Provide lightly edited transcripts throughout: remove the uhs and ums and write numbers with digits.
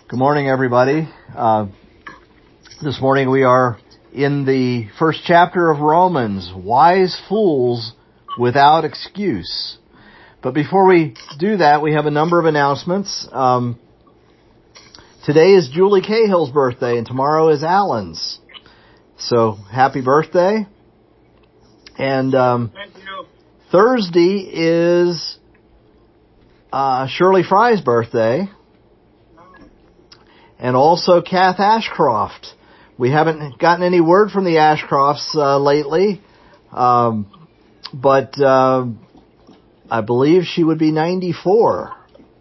Good morning, everybody. This morning we are in the first chapter of Romans, Wise Fools Without Excuse. But before we do that, we have a number of announcements. Today is Julie Cahill's birthday, and tomorrow is Alan's. So, happy birthday. And Thank you. Thursday is Shirley Fry's birthday. And also Kath Ashcroft. We haven't gotten any word from the Ashcrofts lately, but I believe she would be 94.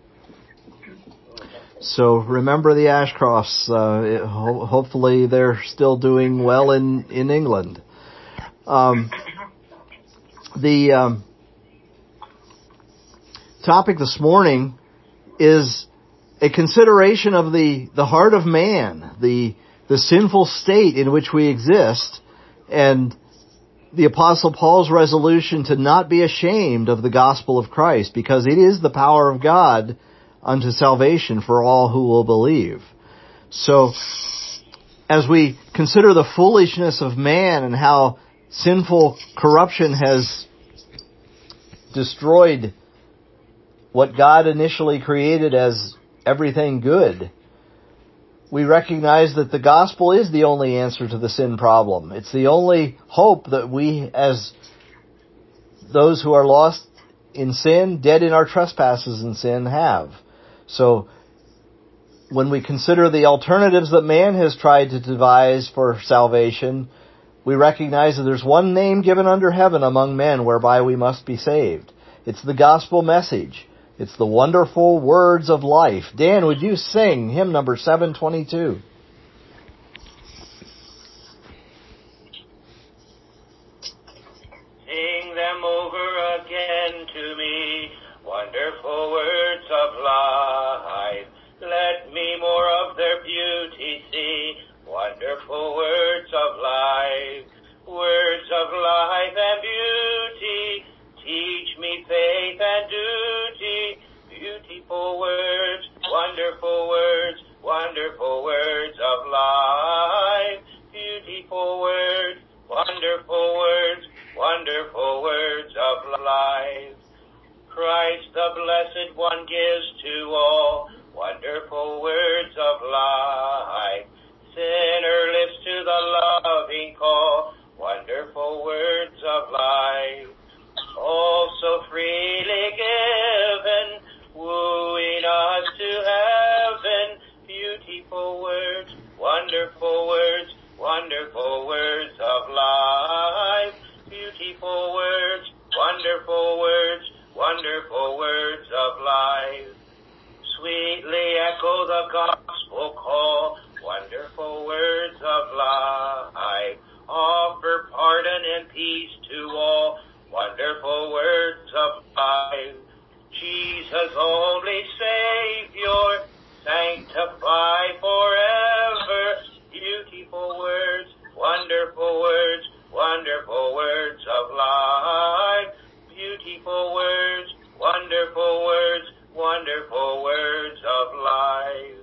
So remember the Ashcrofts. Hopefully they're still doing well in England. The topic this morning is a consideration of the heart of man, the sinful state in which we exist, and the Apostle Paul's resolution to not be ashamed of the gospel of Christ, because it is the power of God unto salvation for all who will believe. So, as we consider the foolishness of man and how sinful corruption has destroyed what God initially created as everything good, we recognize that the gospel is the only answer to the sin problem. It's the only hope that we, as those who are lost in sin, dead in our trespasses and sin, have. So, when we consider the alternatives that man has tried to devise for salvation, we recognize that there's one name given under heaven among men whereby we must be saved. It's the gospel message. It's the wonderful words of life. Dan, would you sing hymn number 722? Sing them over again to me, wonderful words of life. Let me more of their beauty see, wonderful words of life. Words of life and beauty, teach me faith and duty. Beautiful words, wonderful words of life. Beautiful words, wonderful words of life. Christ the Blessed One gives to all wonderful words of life. Sinner lives to the loving call, wonderful words of life. Also freely given, wooing us to heaven. Beautiful words, wonderful words of life. Beautiful words, wonderful words of life. Sweetly echo the gospel call, wonderful words of life. Offer pardon and peace to all, wonderful words of life. Jesus only Savior, sanctify forever. Beautiful words, wonderful words of life. Beautiful words, wonderful words of life.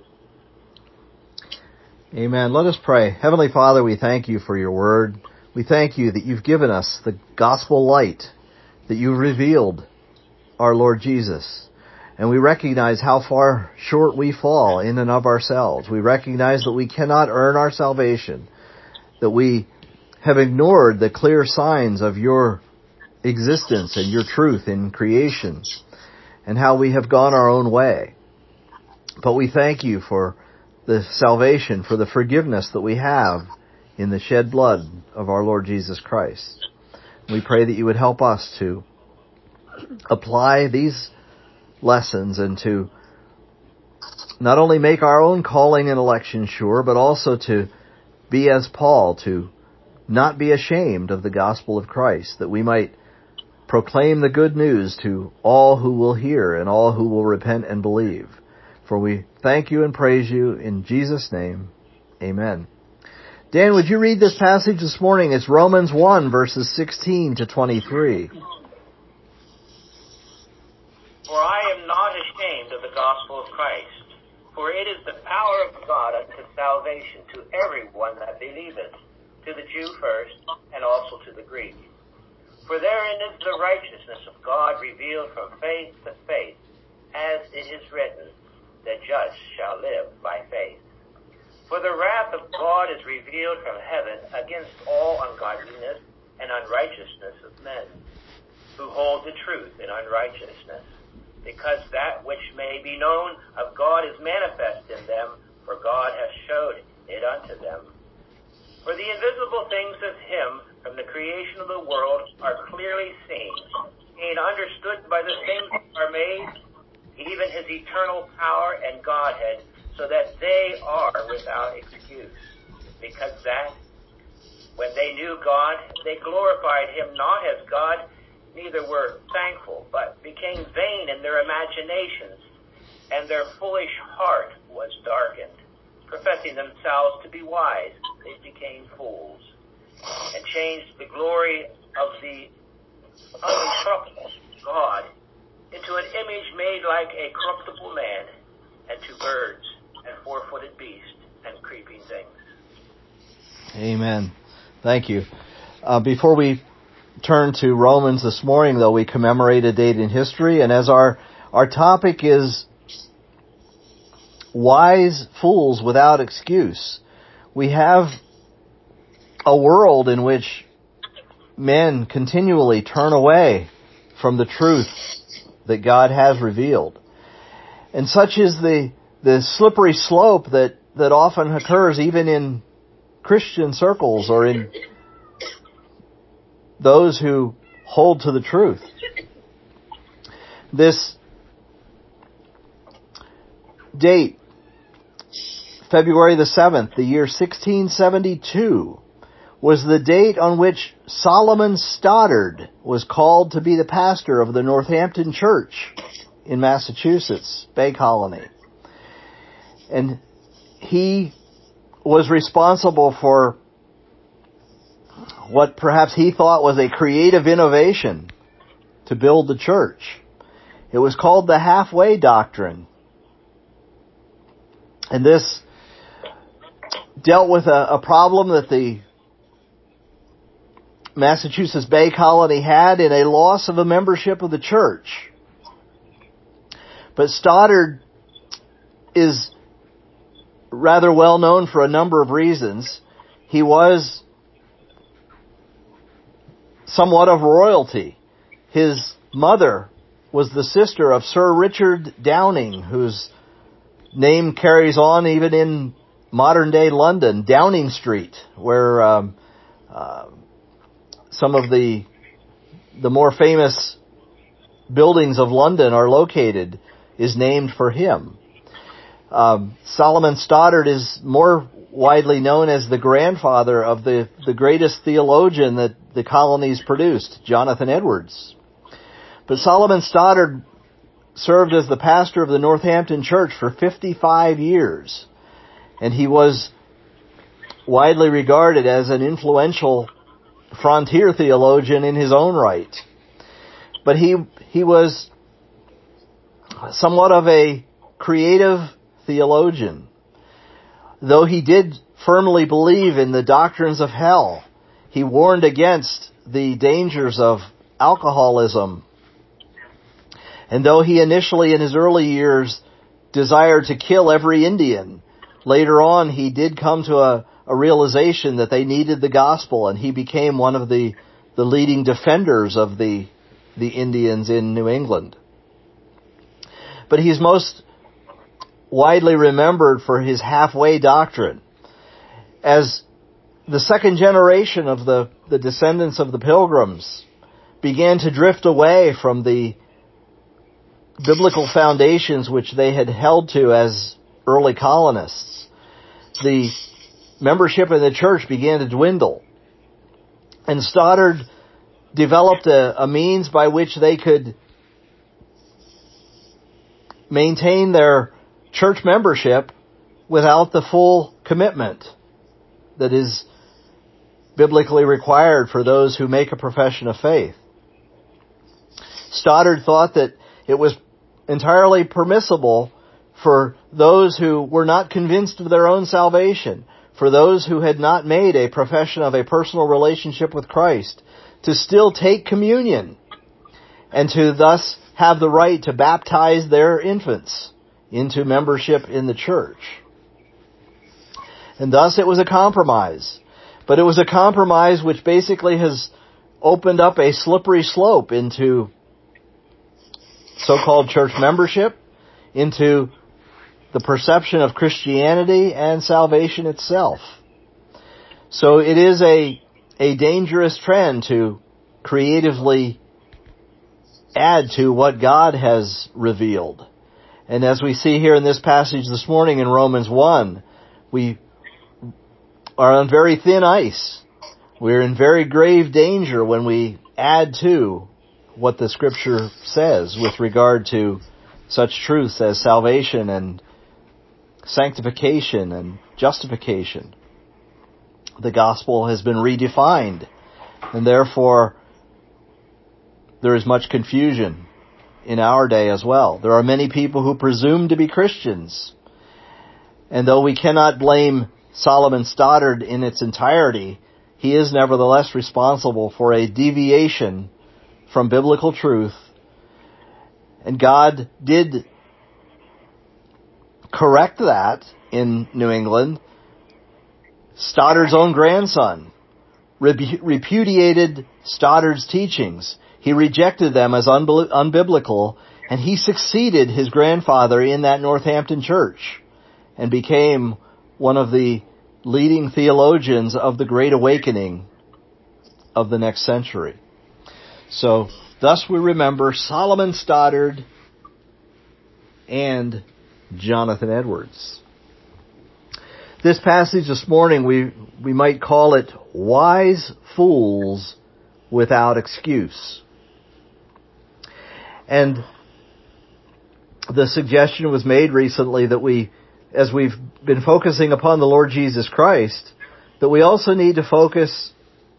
Amen. Let us pray. Heavenly Father, we thank you for your word. We thank you that you've given us the gospel light, that you've revealed our Lord Jesus. And we recognize how far short we fall in and of ourselves. We recognize that we cannot earn our salvation, that we have ignored the clear signs of your existence and your truth in creation, and how we have gone our own way. But we thank you for the salvation, for the forgiveness that we have in the shed blood of our Lord Jesus Christ. We pray that you would help us to apply these lessons and to not only make our own calling and election sure, but also to be as Paul, to not be ashamed of the gospel of Christ, that we might proclaim the good news to all who will hear and all who will repent and believe. For we thank you and praise you in Jesus' name. Amen. Dan, would you read this passage this morning? It's Romans 1, verses 16 to 23. For I am not ashamed of the gospel of Christ, For it is the power of God unto salvation to everyone that believeth, to the Jew first, and also to the Greek. For therein is the righteousness of God revealed from faith to faith, as it is written, the just shall live by faith. For the wrath of God is revealed from heaven against all ungodliness and unrighteousness of men, who hold the truth in unrighteousness, because that which may be known of God is manifest in them, for God hath showed it unto them. For the invisible things of him from the creation of the world are clearly seen, being understood by the things that are made, even his eternal power and Godhead, so that they are without excuse. Because that, when they knew God, they glorified him not as God, neither were thankful, but became vain in their imaginations, and their foolish heart was darkened. Professing themselves to be wise, they became fools, and changed the glory of the uncorruptible God into an image made like a corruptible man, and to birds, and four-footed beasts, and creeping things. Amen. Thank you. Before we turn to Romans this morning, though, we commemorate a date in history, and as our topic is wise fools without excuse, we have a world in which men continually turn away from the truth that God has revealed. And such is the slippery slope that often occurs even in Christian circles or in those who hold to the truth. This date, February the 7th, the year 1672, was the date on which Solomon Stoddard was called to be the pastor of the Northampton Church in Massachusetts, Bay Colony. And he was responsible for what perhaps he thought was a creative innovation to build the church. It was called the halfway doctrine. And this dealt with a problem that the Massachusetts Bay Colony had in a loss of a membership of the church. But Stoddard is rather well known for a number of reasons. He was somewhat of royalty. His mother was the sister of Sir Richard Downing, whose name carries on even in modern-day London, Downing Street, where some of the more famous buildings of London are located, is named for him. Solomon Stoddard is more widely known as the grandfather of the greatest theologian that the colonies produced, Jonathan Edwards. But Solomon Stoddard served as the pastor of the Northampton Church for 55 years, and he was widely regarded as an influential frontier theologian in his own right. But he was somewhat of a creative theologian. Though he did firmly believe in the doctrines of hell, he warned against the dangers of alcoholism. And though he initially in his early years desired to kill every Indian, later on he did come to a realization that they needed the gospel, and he became one of the leading defenders of the Indians in New England. But he's most widely remembered for his halfway doctrine. As the second generation of the descendants of the Pilgrims began to drift away from the biblical foundations which they had held to as early colonists, the membership in the church began to dwindle. And Stoddard developed a means by which they could maintain their church membership without the full commitment that is biblically required for those who make a profession of faith. Stoddard thought that it was entirely permissible for those who were not convinced of their own salvation, for those who had not made a profession of a personal relationship with Christ, to still take communion and to thus have the right to baptize their infants into membership in the church. And thus it was a compromise. But it was a compromise which basically has opened up a slippery slope into so-called church membership, into the perception of Christianity and salvation itself. So it is a dangerous trend to creatively add to what God has revealed. And as we see here in this passage this morning in Romans 1, we are on very thin ice. We're in very grave danger when we add to what the Scripture says with regard to such truths as salvation and sanctification and justification. The gospel has been redefined, and therefore there is much confusion in our day as well. There are many people who presume to be Christians, and though we cannot blame Solomon Stoddard in its entirety, he is nevertheless responsible for a deviation from biblical truth. And God did correct that in New England. Stoddard's own grandson repudiated Stoddard's teachings. He rejected them as unbiblical, and he succeeded his grandfather in that Northampton church and became one of the leading theologians of the Great Awakening of the next century. So, thus we remember Solomon Stoddard and Jonathan Edwards. This passage this morning, we might call it Wise Fools Without Excuse. And the suggestion was made recently that as we've been focusing upon the Lord Jesus Christ, that we also need to focus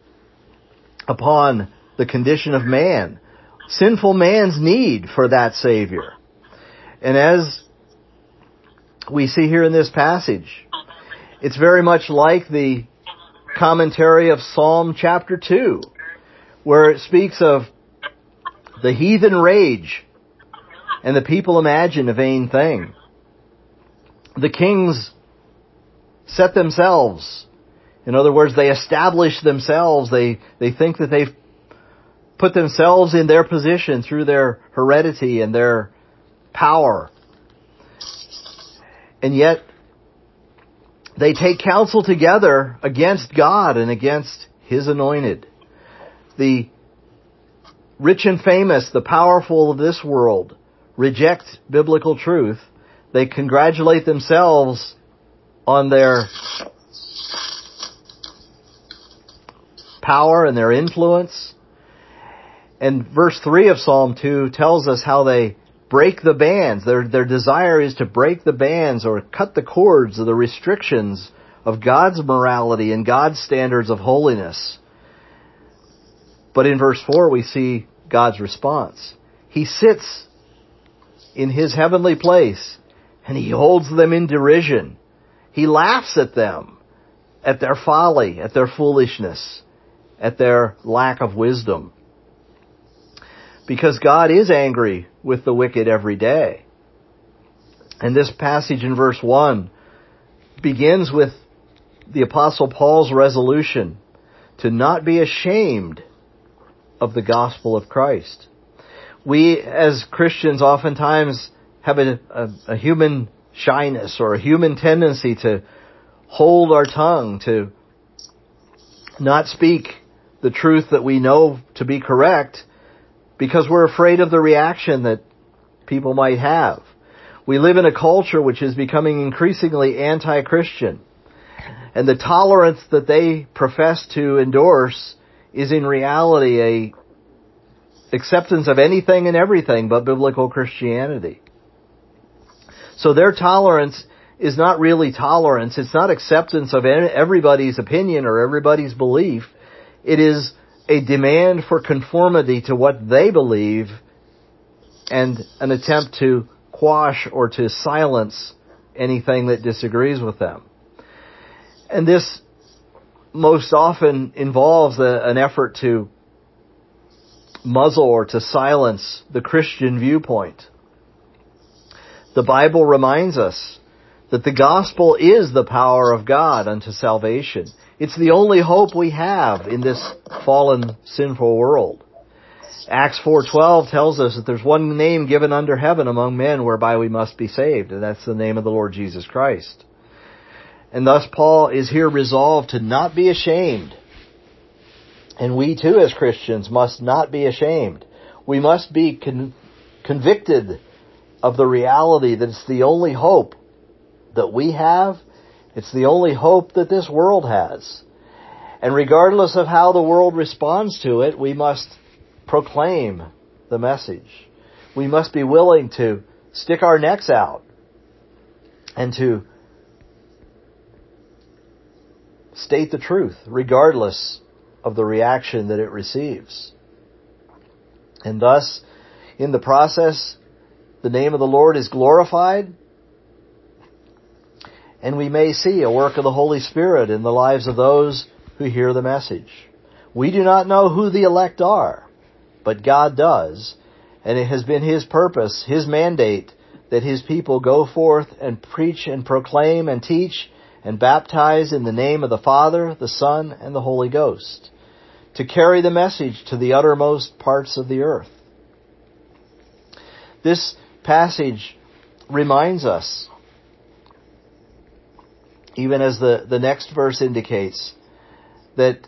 upon the condition of man, sinful man's need for that Savior. And as we see here in this passage, it's very much like the commentary of Psalm chapter 2, where it speaks of the heathen rage and the people imagine a vain thing. The kings set themselves. In other words, they establish themselves. They think that they've put themselves in their position through their heredity and their power. And yet, they take counsel together against God and against His anointed. The rich and famous, the powerful of this world, reject biblical truth. They congratulate themselves on their power and their influence. And verse 3 of Psalm 2 tells us how they break the bands. Their desire is to break the bands or cut the cords of the restrictions of God's morality and God's standards of holiness. But in verse 4 we see God's response. He sits in His heavenly place and He holds them in derision. He laughs at them, at their folly, at their foolishness, at their lack of wisdom. Because God is angry with the wicked every day. And this passage in verse 1 begins with the Apostle Paul's resolution to not be ashamed of the gospel of Christ. We as Christians oftentimes have a human shyness or a human tendency to hold our tongue, to not speak the truth that we know to be correct, because we're afraid of the reaction that people might have. We live in a culture which is becoming increasingly anti-Christian. And the tolerance that they profess to endorse is in reality a acceptance of anything and everything but biblical Christianity. So their tolerance is not really tolerance. It's not acceptance of everybody's opinion or everybody's belief. It is a demand for conformity to what they believe and an attempt to quash or to silence anything that disagrees with them. And this most often involves an effort to muzzle or to silence the Christian viewpoint. The Bible reminds us that the gospel is the power of God unto salvation. It's the only hope we have in this fallen, sinful world. Acts 4:12 tells us that there's one name given under heaven among men whereby we must be saved, and that's the name of the Lord Jesus Christ. And thus Paul is here resolved to not be ashamed. And we too as Christians must not be ashamed. We must be convicted of the reality that it's the only hope that we have. It's the only hope that this world has. And regardless of how the world responds to it, we must proclaim the message. We must be willing to stick our necks out and to state the truth, regardless of the reaction that it receives. And thus, in the process, the name of the Lord is glorified, and we may see a work of the Holy Spirit in the lives of those who hear the message. We do not know who the elect are, but God does, and it has been His purpose, His mandate, that His people go forth and preach and proclaim and teach and baptize in the name of the Father, the Son, and the Holy Ghost, to carry the message to the uttermost parts of the earth. This passage reminds us, even as the next verse indicates, that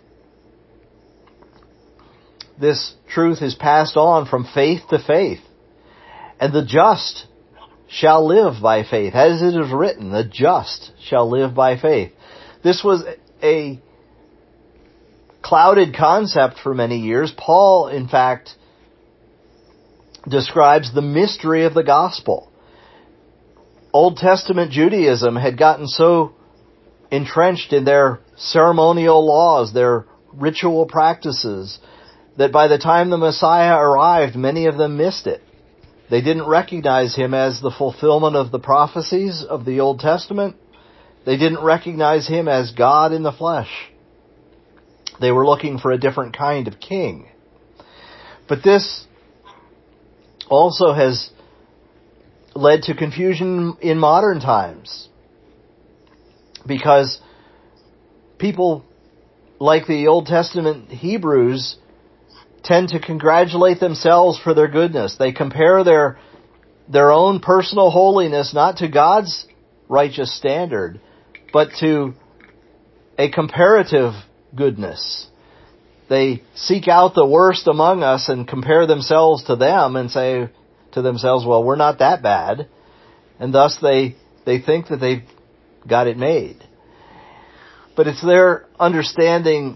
this truth is passed on from faith to faith, and the just shall live by faith. As it is written, the just shall live by faith. This was a clouded concept for many years. Paul, in fact, describes the mystery of the gospel. Old Testament Judaism had gotten so entrenched in their ceremonial laws, their ritual practices, that by the time the Messiah arrived, many of them missed it. They didn't recognize Him as the fulfillment of the prophecies of the Old Testament. They didn't recognize Him as God in the flesh. They were looking for a different kind of king. But this also has led to confusion in modern times, because people like the Old Testament Hebrews tend to congratulate themselves for their goodness. They compare their own personal holiness not to God's righteous standard, but to a comparative goodness. They seek out the worst among us and compare themselves to them and say to themselves, well, we're not that bad. And thus they think that they've got it made. But it's their understanding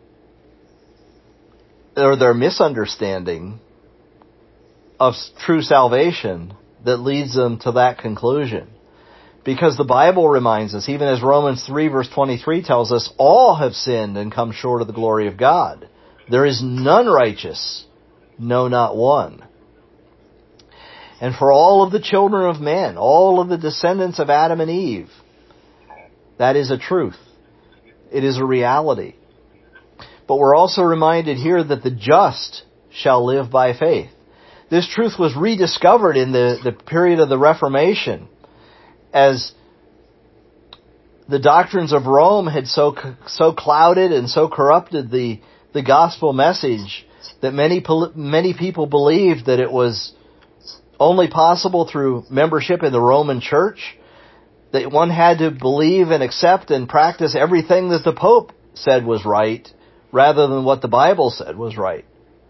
or their misunderstanding of true salvation that leads them to that conclusion. Because the Bible reminds us, even as Romans 3 verse 23 tells us, all have sinned and come short of the glory of God. There is none righteous, no, not one. And for all of the children of men, all of the descendants of Adam and Eve, that is a truth. It is a reality. But we're also reminded here that the just shall live by faith. This truth was rediscovered in the period of the Reformation, as the doctrines of Rome had so clouded and so corrupted the gospel message that many people believed that it was only possible through membership in the Roman Church, that one had to believe and accept and practice everything that the Pope said was right, rather than what the Bible said was right.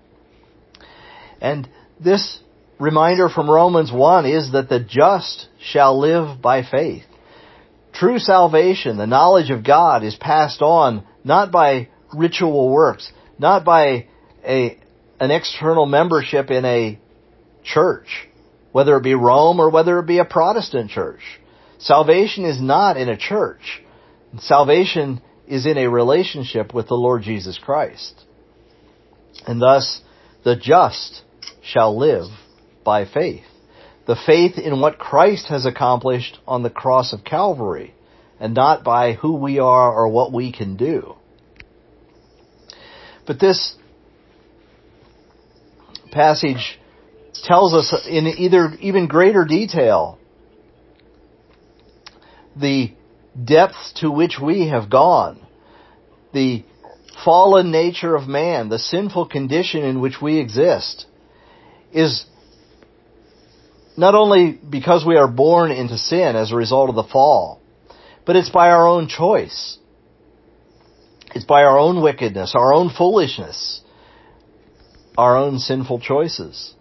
And this reminder from Romans 1 is that the just shall live by faith. True salvation, the knowledge of God, is passed on not by ritual works, not by an external membership in a church, whether it be Rome or whether it be a Protestant church. Salvation is not in a church. Salvation is in a relationship with the Lord Jesus Christ. And thus, the just shall live by faith. the faith in what Christ has accomplished on the cross of Calvary, and not by who we are or what we can do. But this passage tells us in even greater detail the depths to which we have gone, the fallen nature of man, the sinful condition in which we exist, is not only because we are born into sin as a result of the fall, but it's by our own choice. It's by our own wickedness, our own foolishness, our own sinful choices.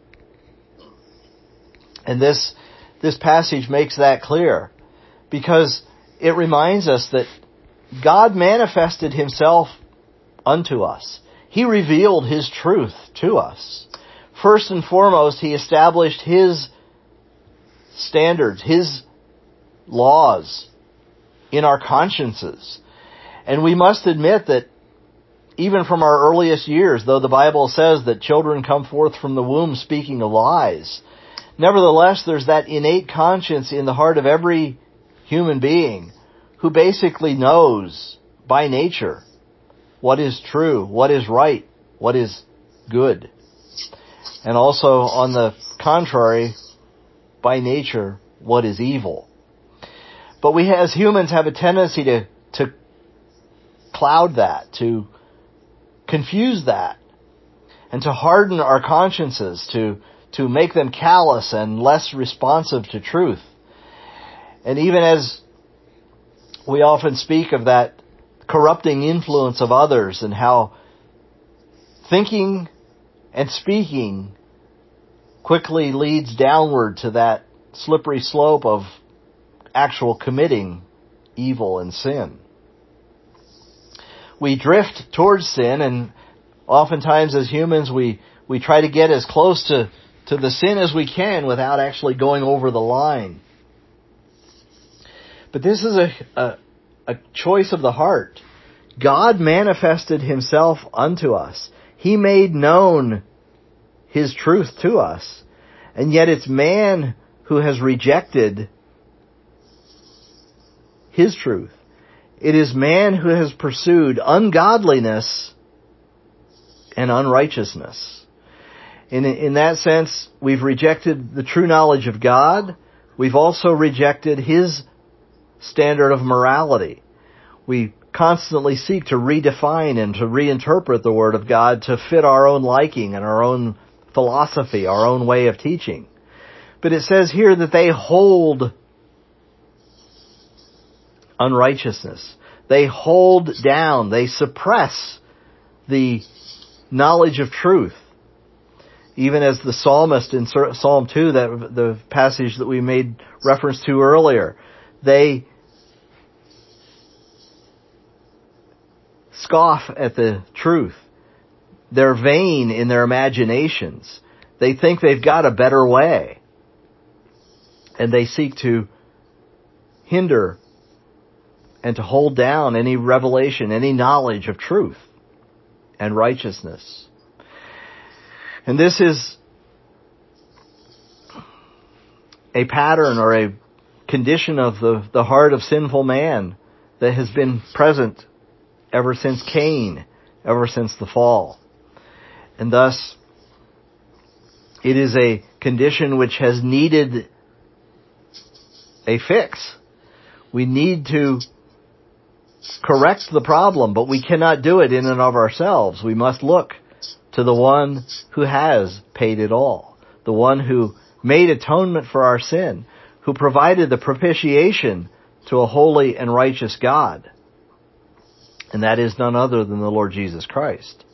And this passage makes that clear, because it reminds us that God manifested Himself unto us. He revealed His truth to us. First and foremost, He established His standards, His laws in our consciences. And we must admit that even from our earliest years, though the Bible says that children come forth from the womb speaking lies, nevertheless there's that innate conscience in the heart of every human being who basically knows by nature what is true, what is right, what is good. And also, on the contrary, by nature, what is evil. But we as humans have a tendency to cloud that, to confuse that, and to harden our consciences, to make them callous and less responsive to truth. And even as we often speak of that corrupting influence of others and how thinking and speaking quickly leads downward to that slippery slope of actual committing evil and sin. We drift towards sin, and oftentimes as humans we try to get as close to the sin as we can without actually going over the line. But this is a choice of the heart. God manifested Himself unto us. He made known His truth to us. And yet it's man who has rejected His truth. It is man who has pursued ungodliness and unrighteousness. In that sense, we've rejected the true knowledge of God. We've also rejected His standard of morality. We constantly seek to redefine and to reinterpret the Word of God to fit our own liking and our own philosophy, our own way of teaching. But it says here that they hold unrighteousness. They hold down, they suppress the knowledge of truth. Even as the psalmist in Psalm 2, the passage that we made reference to earlier, they scoff at the truth. They're vain in their imaginations. They think they've got a better way. And they seek to hinder and to hold down any revelation, any knowledge of truth and righteousness. And this is a pattern or a condition of the heart of sinful man that has been present ever since Cain, ever since the fall. And thus, it is a condition which has needed a fix. We need to correct the problem, but we cannot do it in and of ourselves. We must look to the one who has paid it all, the one who made atonement for our sin, who provided the propitiation to a holy and righteous God. And that is none other than the Lord Jesus Christ.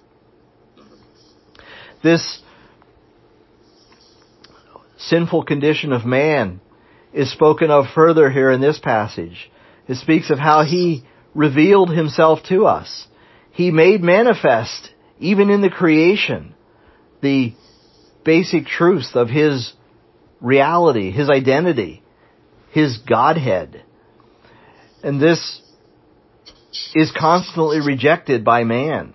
This sinful condition of man is spoken of further here in this passage. It speaks of how He revealed Himself to us. He made manifest, even in the creation, the basic truths of His reality, His identity, His Godhead. And this is constantly rejected by man.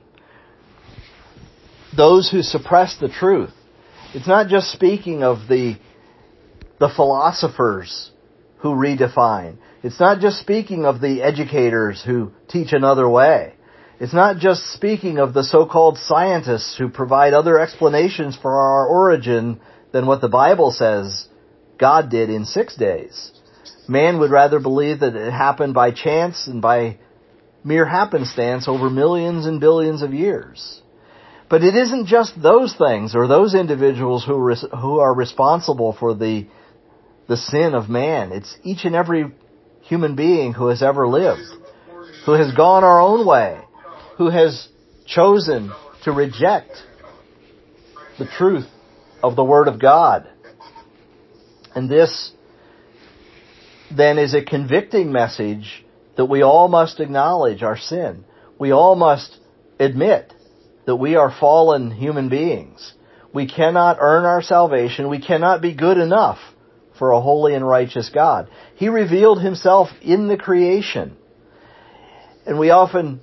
Those who suppress the truth. It's not just speaking of the the philosophers who redefine. It's not just speaking of the educators who teach another way. It's not just speaking of the so-called scientists who provide other explanations for our origin than what the Bible says God did in 6 days. Man would rather believe that it happened by chance and by mere happenstance over millions and billions of years. But it isn't just those things or those individuals who are responsible for the sin of man. It's each and every human being who has ever lived, who has gone our own way, who has chosen to reject the truth of the Word of God. And this then is a convicting message that we all must acknowledge our sin. We all must admit that we are fallen human beings. We cannot earn our salvation. We cannot be good enough for a holy and righteous God. He revealed Himself in the creation. And we often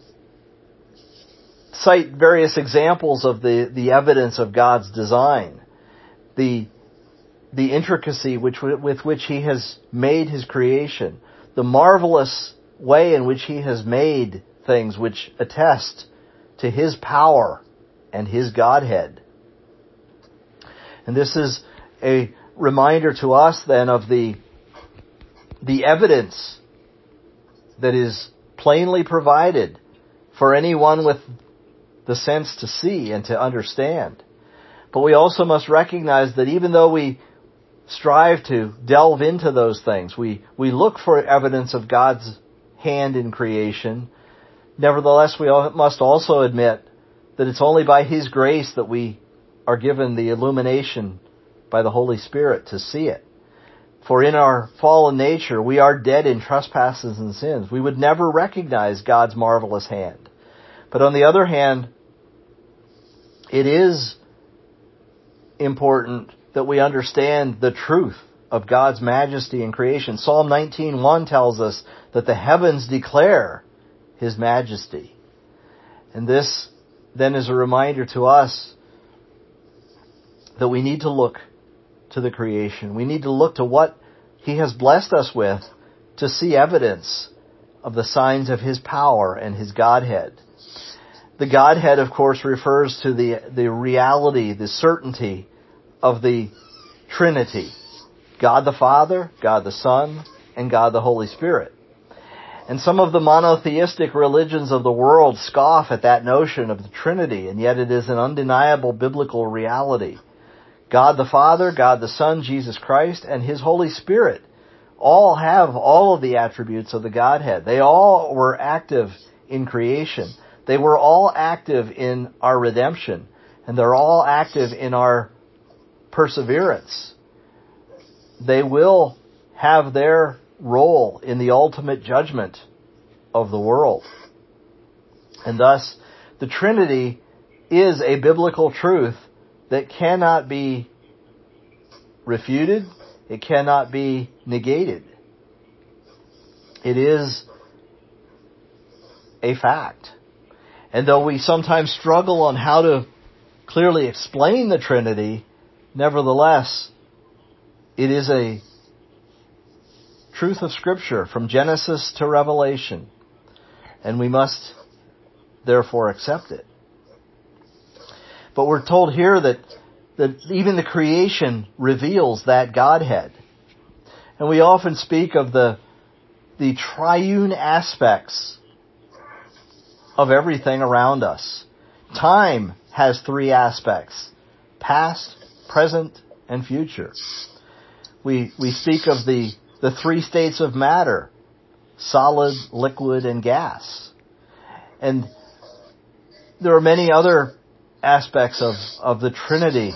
cite various examples of the evidence of God's design. The intricacy with which He has made His creation. The marvelous way in which He has made things which attest to His power and His Godhead. And this is a reminder to us then of the evidence that is plainly provided for anyone with the sense to see and to understand. But we also must recognize that even though we strive to delve into those things, we look for evidence of God's hand in creation, nevertheless we must also admit that it's only by His grace that we are given the illumination by the Holy Spirit to see it. For in our fallen nature, we are dead in trespasses and sins. We would never recognize God's marvelous hand. But on the other hand, it is important that we understand the truth of God's majesty in creation. Psalm 19:1 tells us that the heavens declare His majesty. And this then is a reminder to us that we need to look to the creation. We need to look to what He has blessed us with to see evidence of the signs of His power and His Godhead. The Godhead, of course, refers to the reality, the certainty of the Trinity. God the Father, God the Son, and God the Holy Spirit. And some of the monotheistic religions of the world scoff at that notion of the Trinity, and yet it is an undeniable biblical reality. God the Father, God the Son, Jesus Christ, and His Holy Spirit all have all of the attributes of the Godhead. They all were active in creation. They were all active in our redemption. And they're all active in our perseverance. They will have their role in the ultimate judgment of the world. And thus, the Trinity is a biblical truth that cannot be refuted. It cannot be negated. It is a fact. And though we sometimes struggle on how to clearly explain the Trinity, nevertheless, it is a truth of Scripture from Genesis to Revelation. And we must therefore accept it. But we're told here that even the creation reveals that Godhead. And we often speak of the triune aspects of everything around us. Time has three aspects: past, present, and future. We speak of the three states of matter: solid, liquid, and gas. And there are many other aspects of the Trinity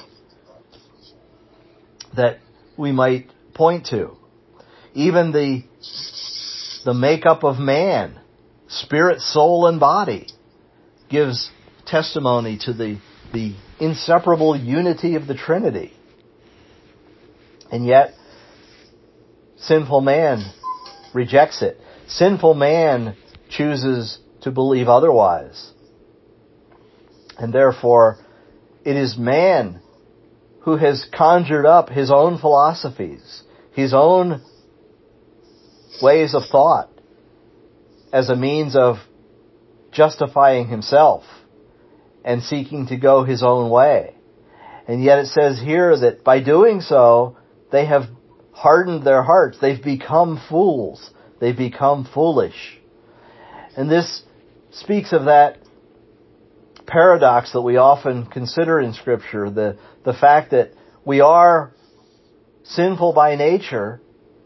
that we might point to. Even the makeup of man, spirit, soul, and body, gives testimony to the inseparable unity of the Trinity. And yet, sinful man rejects it. Sinful man chooses to believe otherwise. And therefore, it is man who has conjured up his own philosophies. his own ways of thought as a means of justifying himself and seeking to go his own way. And yet it says here that by doing so, they have hardened their hearts. They've become fools. They've become foolish. And this speaks of that paradox that we often consider in Scripture, the fact that we are sinful by nature,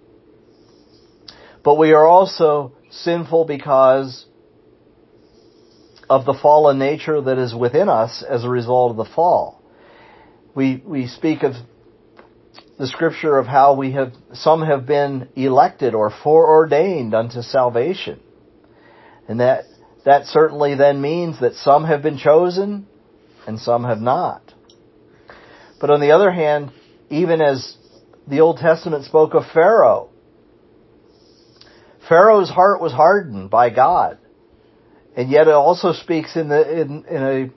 but we are also sinful because of the fallen nature that is within us as a result of the fall. We speak of the Scripture of how some have been elected or foreordained unto salvation. And that certainly then means that some have been chosen and some have not. But on the other hand, even as the Old Testament spoke of Pharaoh, Pharaoh's heart was hardened by God. And yet it also speaks in a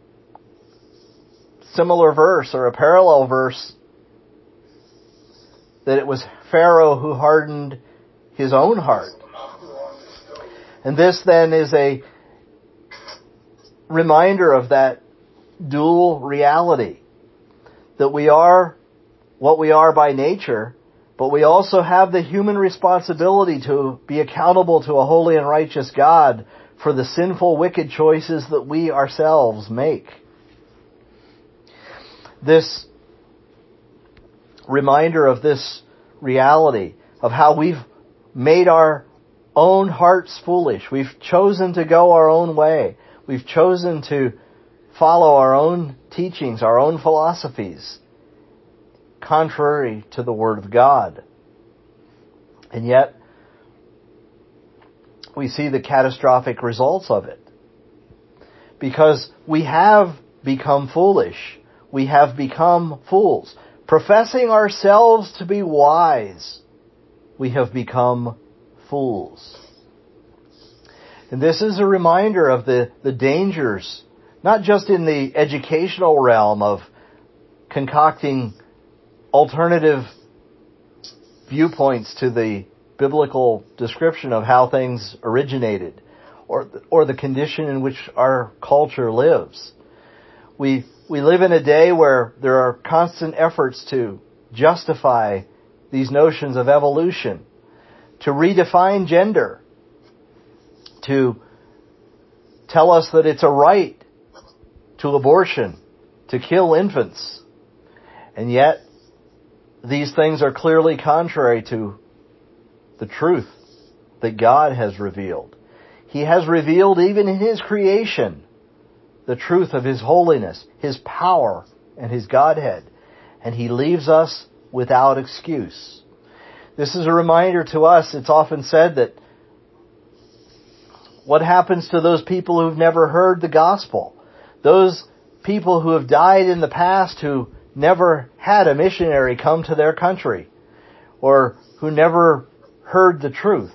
similar verse or a parallel verse that it was Pharaoh who hardened his own heart. And this then is a reminder of that dual reality, that we are what we are by nature, but we also have the human responsibility to be accountable to a holy and righteous God for the sinful, wicked choices that we ourselves make. This reminder of this reality, of how we've made our own hearts foolish. We've chosen to go our own way. We've chosen to follow our own teachings, our own philosophies, contrary to the Word of God. And yet, we see the catastrophic results of it. Because we have become foolish. We have become fools. Professing ourselves to be wise, we have become fools. And this is a reminder of the dangers, not just in the educational realm of concocting alternative viewpoints to the biblical description of how things originated, or the condition in which our culture lives. We live in a day where there are constant efforts to justify these notions of evolution, to redefine gender, to tell us that it's a right to abortion, to kill infants. And yet, these things are clearly contrary to the truth that God has revealed. He has revealed even in His creation the truth of His holiness, His power, and His Godhead. And He leaves us without excuse. This is a reminder to us. It's often said that what happens to those people who've never heard the gospel? Those people who have died in the past who never had a missionary come to their country, or who never heard the truth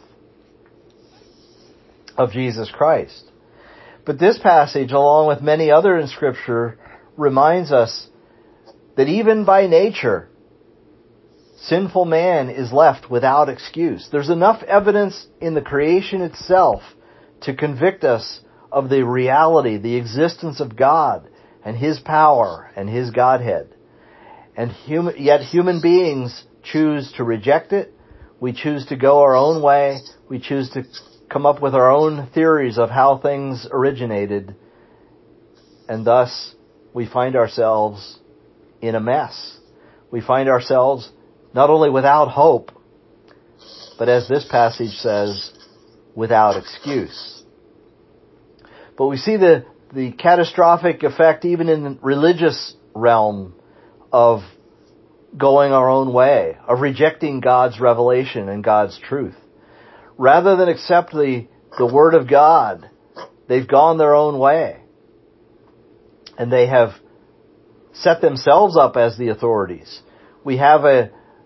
of Jesus Christ. But this passage, along with many other in Scripture, reminds us that even by nature, sinful man is left without excuse. There's enough evidence in the creation itself to convict us of the reality, the existence of God and His power and His Godhead. And yet human beings choose to reject it. We choose to go our own way. We choose to come up with our own theories of how things originated. And thus, we find ourselves in a mess. We find ourselves not only without hope, but as this passage says, without excuse. But we see the catastrophic effect even in the religious realm of going our own way, of rejecting God's revelation and God's truth. Rather than accept the Word of God, they've gone their own way. And they have set themselves up as the authorities. We have a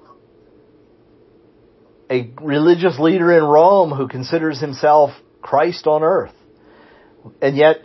religious leader in Rome who considers himself Christ on earth. And yet,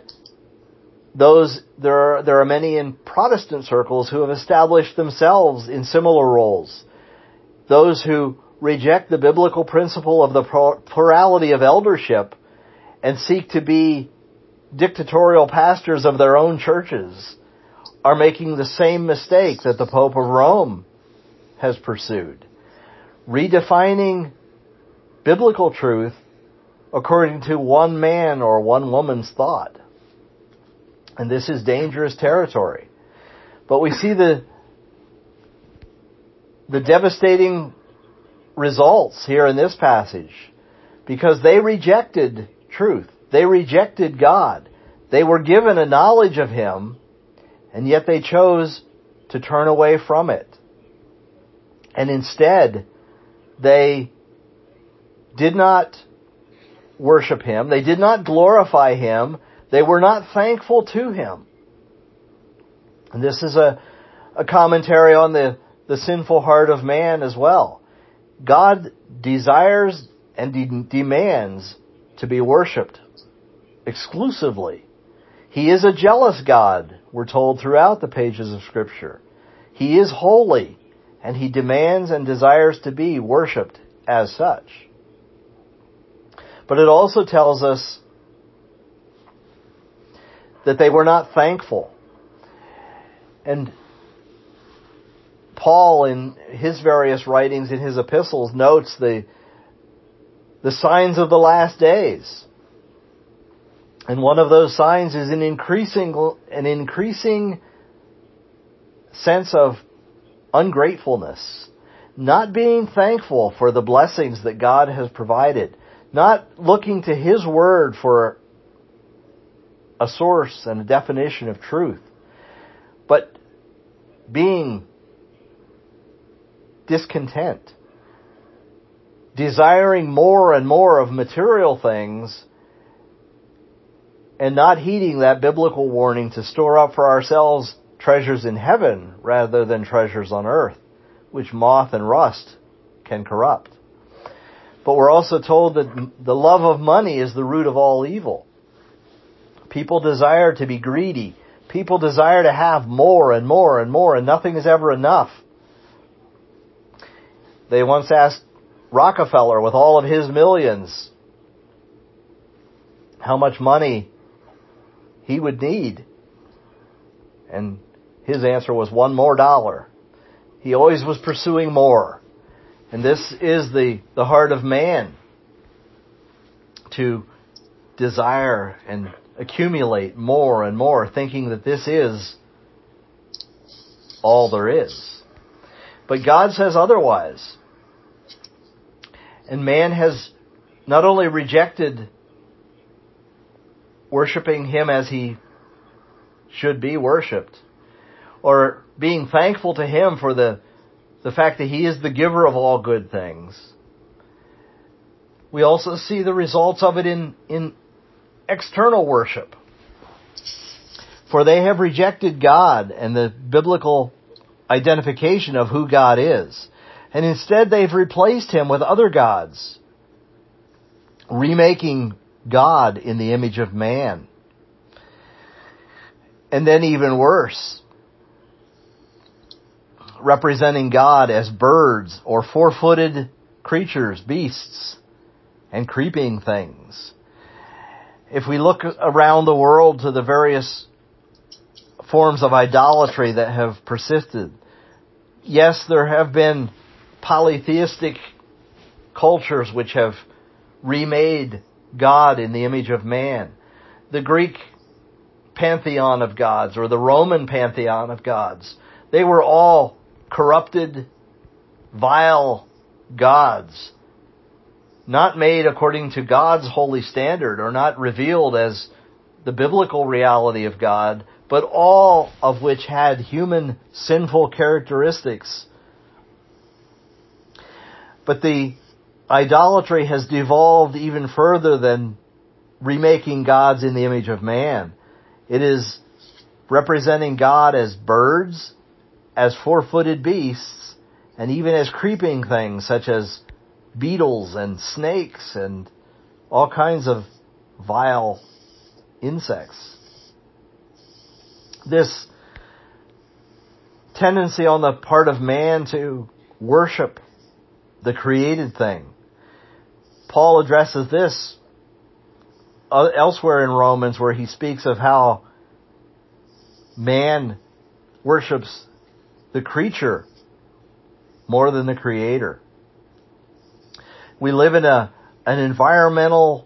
there are many in Protestant circles who have established themselves in similar roles. those who reject the biblical principle of the plurality of eldership and seek to be dictatorial pastors of their own churches are making the same mistake that the Pope of Rome has pursued. Redefining biblical truth according to one man or one woman's thought. And this is dangerous territory. But we see the devastating results here in this passage because they rejected truth. They rejected God. They were given a knowledge of Him, and yet they chose to turn away from it. And instead, they did not worship Him. They did not glorify Him. They were not thankful to Him. And this is a commentary on the sinful heart of man as well. God desires and demands to be worshipped exclusively. He is a jealous God, we're told throughout the pages of Scripture. He is holy, and He demands and desires to be worshipped as such. But it also tells us that they were not thankful. And Paul, in his various writings in his epistles, notes the signs of the last days. And one of those signs is an increasing sense of ungratefulness, not being thankful for the blessings that God has provided, not looking to His Word for a source and a definition of truth, but being discontent, desiring more and more of material things, and not heeding that biblical warning to store up for ourselves treasures in heaven rather than treasures on earth, which moth and rust can corrupt. But we're also told that the love of money is the root of all evil. People desire to be greedy. People desire to have more and more and more, and nothing is ever enough. They once asked Rockefeller, with all of his millions, how much money he would need. And his answer was $1 more. He always was pursuing more. And this is the heart of man, to desire and accumulate more and more, thinking that this is all there is. But God says otherwise. And man has not only rejected worshiping Him as He should be worshipped, or being thankful to Him for the fact that He is the giver of all good things. We also see the results of it in external worship. For they have rejected God and the biblical identification of who God is. And instead they've replaced Him with other gods, remaking God in the image of man. And then even worse, representing God as birds or four-footed creatures, beasts, and creeping things. If we look around the world to the various forms of idolatry that have persisted, yes, there have been polytheistic cultures which have remade God in the image of man. The Greek pantheon of gods or the Roman pantheon of gods, they were all corrupted, vile gods, not made according to God's holy standard or not revealed as the biblical reality of God, but all of which had human sinful characteristics. But the idolatry has devolved even further than remaking gods in the image of man. It is representing God as birds, as four-footed beasts, and even as creeping things such as beetles and snakes and all kinds of vile insects. This tendency on the part of man to worship the created thing. Paul addresses this elsewhere in Romans, where he speaks of how man worships the creature more than the Creator. We live in an environmental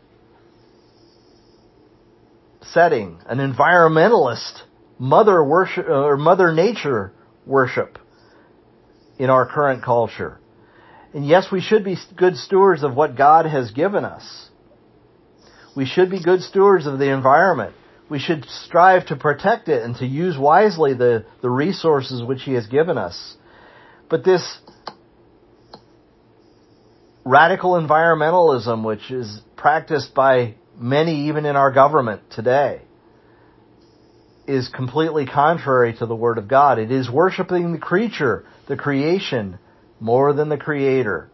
setting, an environmentalist mother worship or mother nature worship in our current culture. And yes, we should be good stewards of what God has given us. We should be good stewards of the environment. We should strive to protect it and to use wisely the resources which He has given us. But this radical environmentalism, which is practiced by many even in our government today, is completely contrary to the Word of God. It is worshiping the creature, the creation, more than the Creator.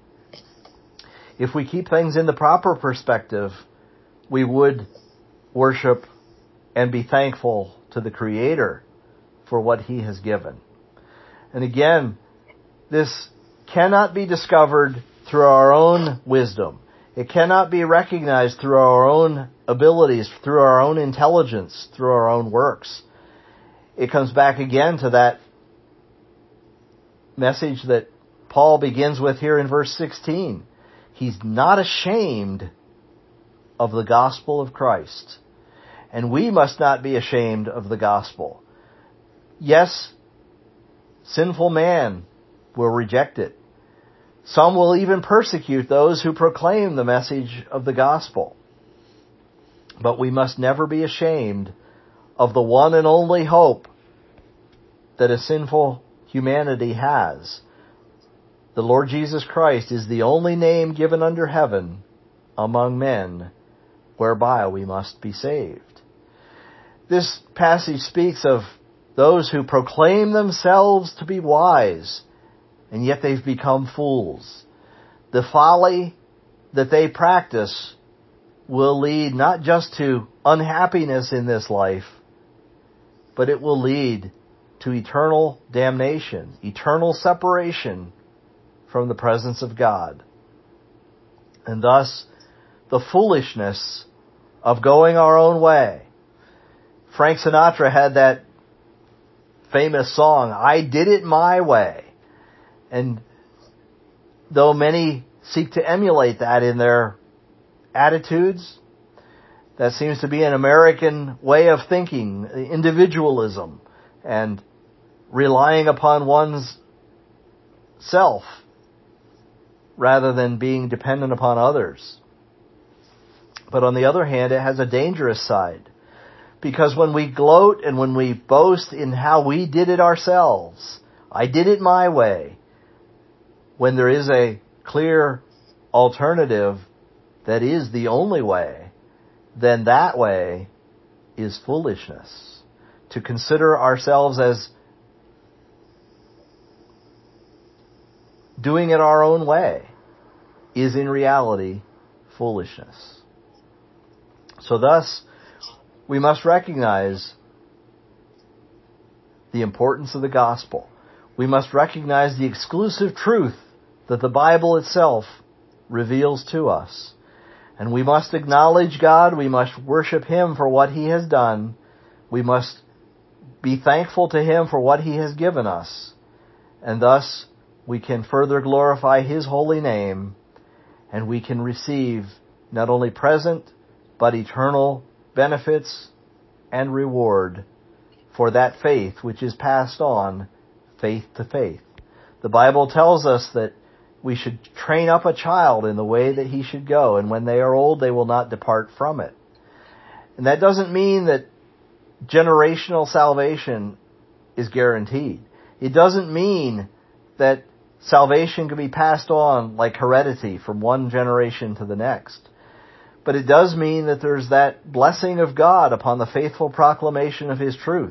If we keep things in the proper perspective, we would worship and be thankful to the Creator for what He has given. And again, this cannot be discovered through our own wisdom. It cannot be recognized through our own abilities, through our own intelligence, through our own works. It comes back again to that message that Paul begins with here in verse 16. He's not ashamed of the gospel of Christ. And we must not be ashamed of the gospel. Yes, sinful man will reject it. Some will even persecute those who proclaim the message of the gospel. But we must never be ashamed of the one and only hope that a sinful humanity has. The Lord Jesus Christ is the only name given under heaven among men whereby we must be saved. This passage speaks of those who proclaim themselves to be wise, and yet they've become fools. The folly that they practice will lead not just to unhappiness in this life, but it will lead to eternal damnation, eternal separation from the presence of God. And thus, the foolishness of going our own way. Frank Sinatra had that famous song, "I Did It My Way." And though many seek to emulate that in their attitudes, that seems to be an American way of thinking, individualism, and relying upon one's self rather than being dependent upon others. But on the other hand, it has a dangerous side. Because when we gloat and when we boast in how we did it ourselves, I did it my way, when there is a clear alternative that is the only way, then that way is foolishness. To consider ourselves as doing it our own way is in reality foolishness. So thus, we must recognize the importance of the gospel. We must recognize the exclusive truth that the Bible itself reveals to us. And we must acknowledge God. We must worship Him for what He has done. We must be thankful to Him for what He has given us. And thus, we can further glorify His holy name, and we can receive not only present, but eternal benefits and reward for that faith which is passed on faith to faith. The Bible tells us that we should train up a child in the way that he should go, and when they are old, they will not depart from it. And that doesn't mean that generational salvation is guaranteed. It doesn't mean that salvation can be passed on like heredity from one generation to the next. But it does mean that there's that blessing of God upon the faithful proclamation of His truth.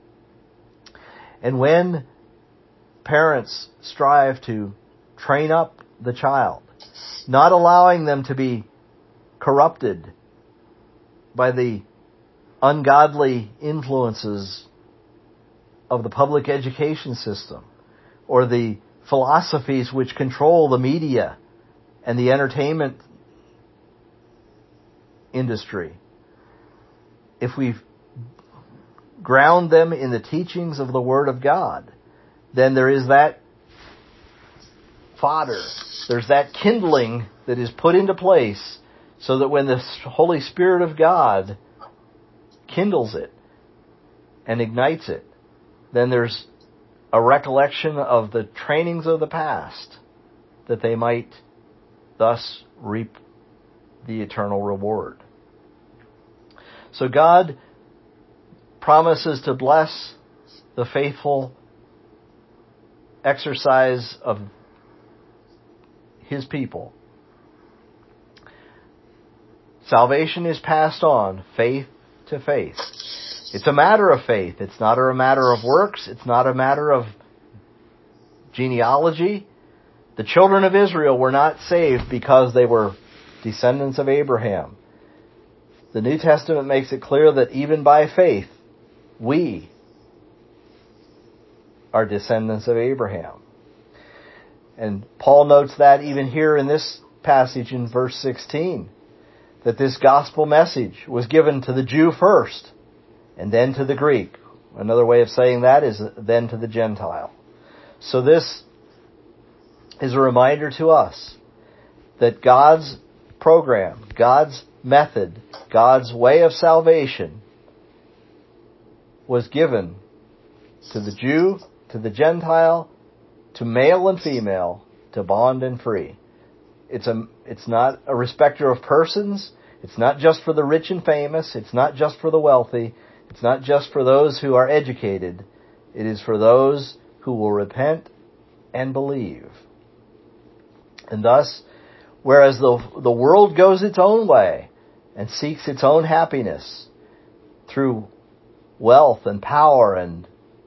And when parents strive to train up the child, not allowing them to be corrupted by the ungodly influences of the public education system or the philosophies which control the media and the entertainment industry, if we ground them in the teachings of the Word of God, then there is that fodder, there's that kindling that is put into place so that when the Holy Spirit of God kindles it and ignites it, then there's a recollection of the trainings of the past, that they might thus reap the eternal reward. So God promises to bless the faithful exercise of His people. Salvation is passed on faith to faith. It's a matter of faith. It's not a matter of works. It's not a matter of genealogy. The children of Israel were not saved because they were descendants of Abraham. The New Testament makes it clear that even by faith, we are descendants of Abraham. And Paul notes that even here in this passage in verse 16, that this gospel message was given to the Jew first, and then to the Greek. Another way of saying that is then to the Gentile. So this is a reminder to us that God's program, God's method, God's way of salvation was given to the Jew, to the Gentile, to male and female, to bond and free. It's not a respecter of persons. It's not just for the rich and famous. It's not just for the wealthy. It's not just for those who are educated. It is for those who will repent and believe. And thus, whereas the world goes its own way and seeks its own happiness through wealth and power and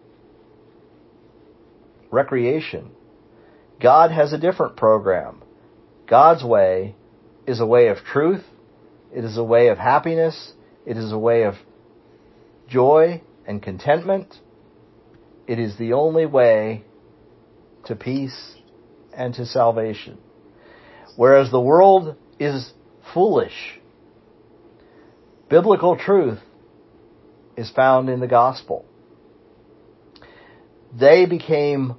recreation, God has a different program. God's way is a way of truth. It is a way of happiness. It is a way of joy and contentment. It is the only way to peace and to salvation. Whereas the world is foolish, biblical truth is found in the gospel. They became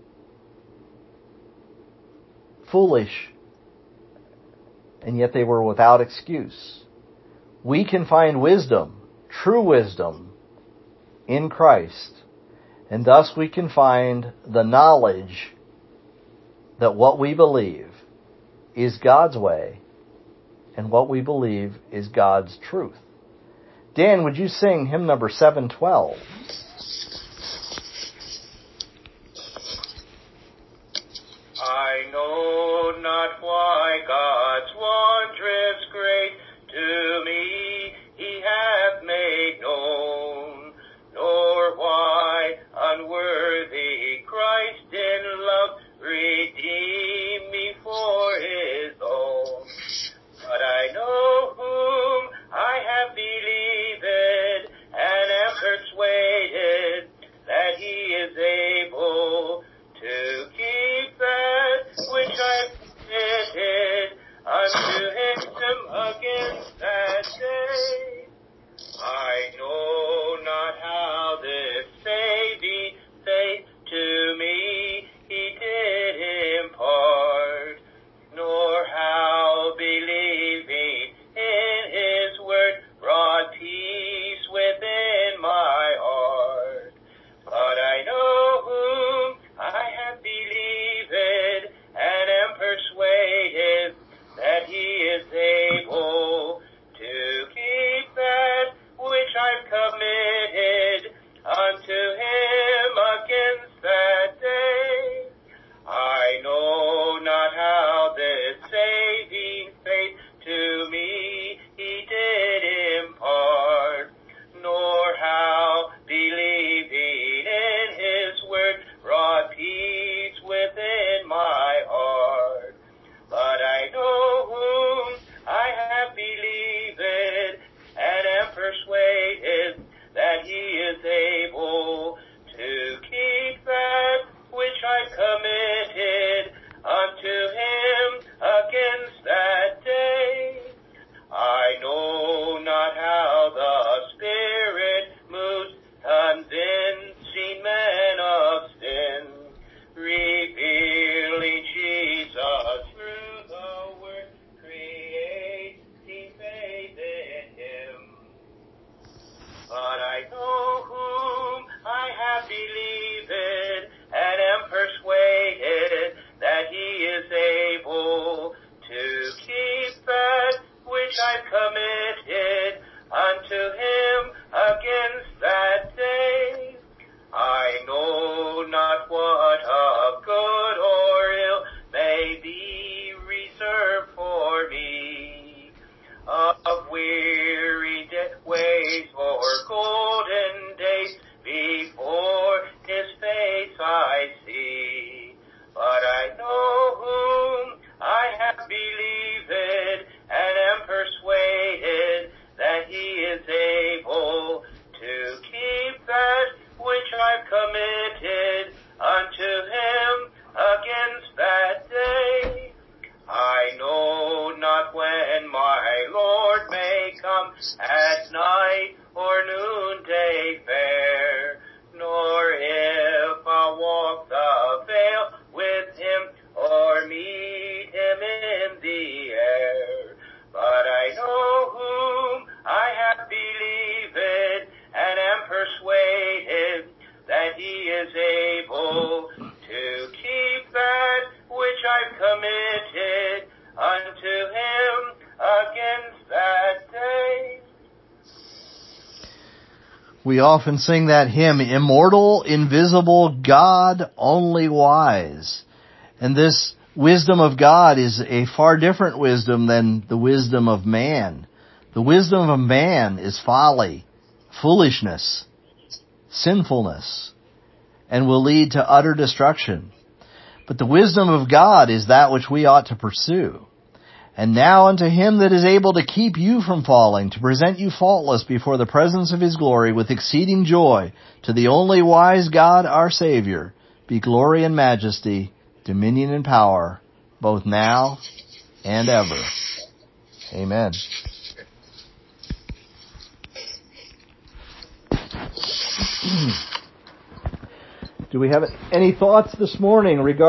foolish, and yet they were without excuse. We can find wisdom, true wisdom, in Christ, and thus we can find the knowledge that what we believe is God's way, and what we believe is God's truth. Dan, would you sing hymn number 712? I know not why God's wondrous great to me He hath made known, nor why unworthy Christ in love redeemed me for His own. But I know whom I have believed, and am persuaded I know whom I have believed, and am persuaded that he is able to keep that which I've committed unto him against that day. I know not what of good or ill may be reserved for me, of weary ways or golden days before his face I see. But I know whom I have believed, and am persuaded that he is able to keep that which I've committed unto him against that day. I know not when my Lord may come, at night or noonday fair, nor if I'll walk the vale with him or meet him in the air. But I know whom I have believed, and am persuaded that he is able to keep that which I've committed unto him against that day. We often sing that hymn, Immortal, Invisible, God, Only Wise. And this wisdom of God is a far different wisdom than the wisdom of man. The wisdom of man is folly, foolishness, sinfulness, and will lead to utter destruction. But the wisdom of God is that which we ought to pursue. And now unto him that is able to keep you from falling, to present you faultless before the presence of his glory with exceeding joy, to the only wise God our Savior, be glory and majesty, dominion and power, both now and ever. Amen. Do we have any thoughts this morning regarding